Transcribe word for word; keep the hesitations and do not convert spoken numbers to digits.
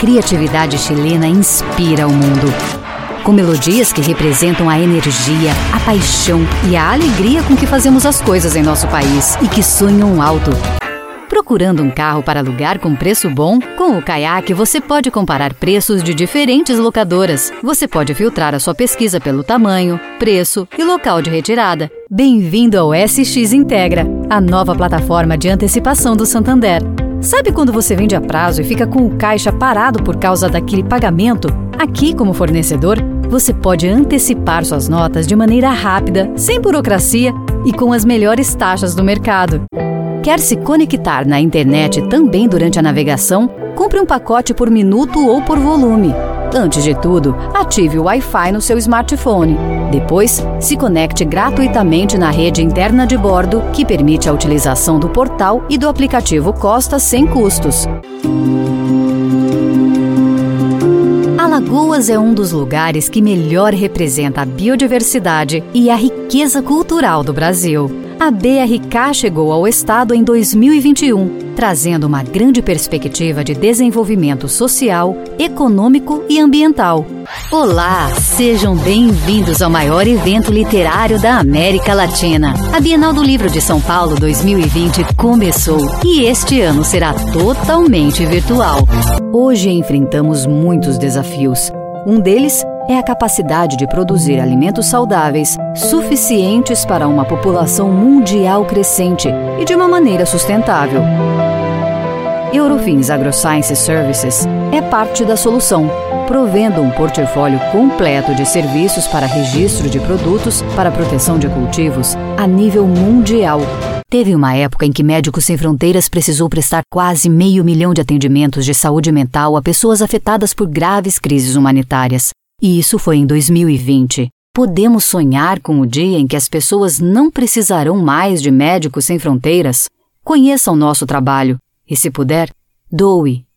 criatividade chilena inspira o mundo. Com melodias que representam a energia, a paixão e a alegria com que fazemos as coisas em nosso país e que sonham alto. Procurando um carro para alugar com preço bom? Com o Kayak você pode comparar preços de diferentes locadoras. Você pode filtrar a sua pesquisa pelo tamanho, preço e local de retirada. Bem-vindo ao S X Integra, a nova plataforma de antecipação do Santander. Sabe quando você vende a prazo e fica com o caixa parado por causa daquele pagamento? Aqui, como fornecedor, você pode antecipar suas notas de maneira rápida, sem burocracia e com as melhores taxas do mercado. Quer se conectar na internet também durante a navegação? Compre um pacote por minuto ou por volume. Antes de tudo, ative o Wi-Fi no seu smartphone. Depois, se conecte gratuitamente na rede interna de bordo, que permite a utilização do portal e do aplicativo Costa sem custos. Alagoas é um dos lugares que melhor representa a biodiversidade e a riqueza cultural do Brasil. A B R K chegou ao estado em dois mil e vinte e um, trazendo uma grande perspectiva de desenvolvimento social, econômico e ambiental. Olá, sejam bem-vindos ao maior evento literário da América Latina. A Bienal do Livro de São Paulo dois mil e vinte começou e este ano será totalmente virtual. Hoje enfrentamos muitos desafios. Um deles é a capacidade de produzir alimentos saudáveis suficientes para uma população mundial crescente e de uma maneira sustentável. Eurofins AgroScience Services é parte da solução, provendo um portfólio completo de serviços para registro de produtos para proteção de cultivos a nível mundial. Teve uma época em que Médicos Sem Fronteiras precisou prestar quase meio milhão de atendimentos de saúde mental a pessoas afetadas por graves crises humanitárias. E isso foi em dois mil e vinte. Podemos sonhar com o dia em que as pessoas não precisarão mais de Médicos Sem Fronteiras? Conheça o nosso trabalho e, se puder, doe.